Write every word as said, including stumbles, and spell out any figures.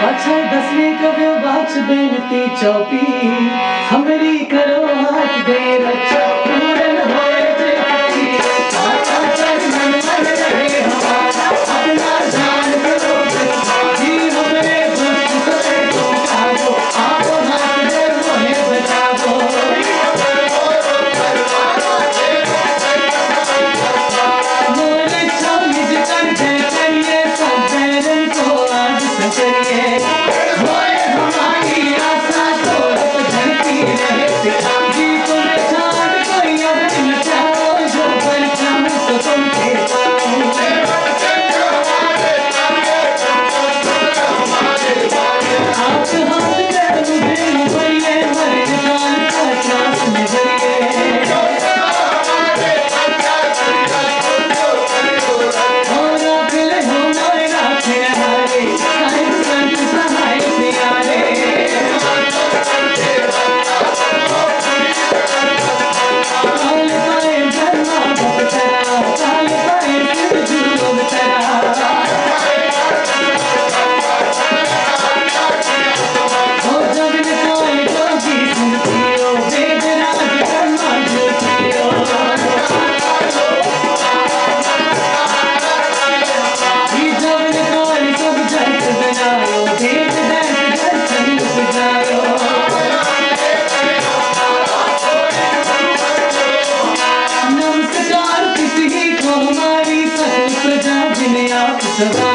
अच्छा दसवीं कव्यो बाच बेनती चौपी हमरी करो हाथ दे रक्षा पूरन होए जेठी आशा चरणन मन रहे हमारा अपना जान करो जी हमरे दोस्त सके तो खाओ आपो हाथ दे मोहे बचाओ मोरे छाव निज कर जय करिए सब बैरन को आज संकरिए होए हमारी आशा दौलत धरती रहे सिखा जी तुम्हें छाड़ कोई अब न चाहो जो परचम तो तुम के पाओ आप हाथ पैर मुझे भरिए हर इंसान का श्वास में भरिए और अकेले हो मोरे राखे हारे साहिब संत सहाय प्यारे काल पाए धर्मा भक्तरा काल पाए सिर जुलम तरा हो जग में कोई जोगी सुनतियो वेद राज कर्मा ज्योतियो जी जग में कोई सब जगत बनायो वेद दैत दर्शन उपजायो नमस्कार किसी को हमारी सकल प्रजा जिन्हें आप सदा